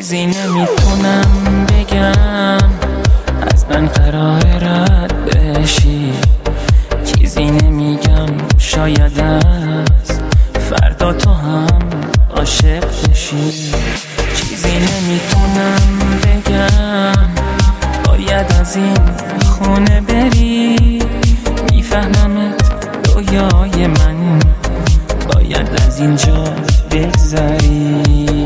چیزی نمیتونم بگم، از من قرار رد بشی. چیزی نمیگم شاید از فردا تو هم عاشق بشی. چیزی نمیتونم بگم، باید از این خونه بری. میفهممت رویای من، باید از اینجا بگذری.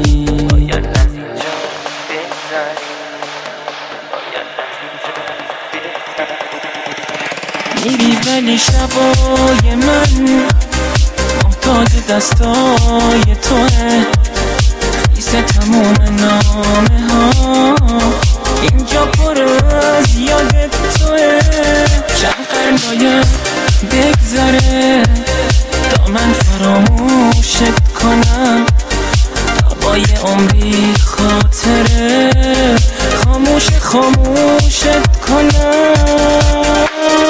میری ولی شبای من محتاج دستای توه. خیس تموم نامه ها اینجا پر از یاد توه. چند قرن باید بگذره تا من فراموشت کنم. هوای عمری خاطره خاموشت کنم.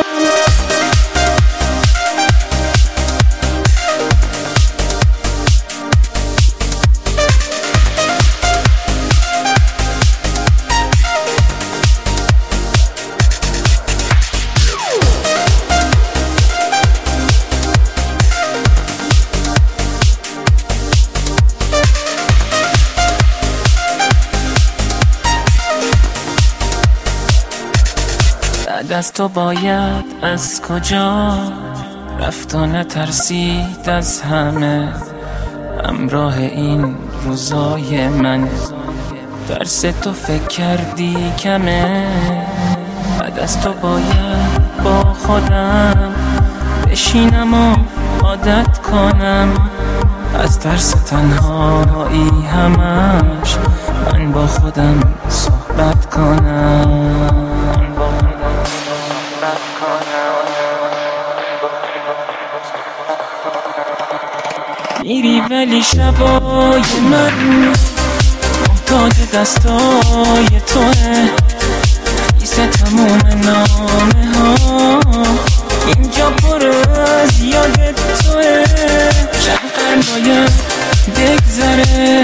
بعد از تو باید از کجا رفت و نترسید از همه. همراه این روزای من درس تو فکر کردی کمه. بعد از تو باید با خودم بشینم و عادت کنم. از ترس تنهایی همش من با خودم صحبت کنم. میری ولی شبای من محتاج دستای توه. خیس تموم نامه ها اینجا پر از یاد توه. چند قرن باید بگذره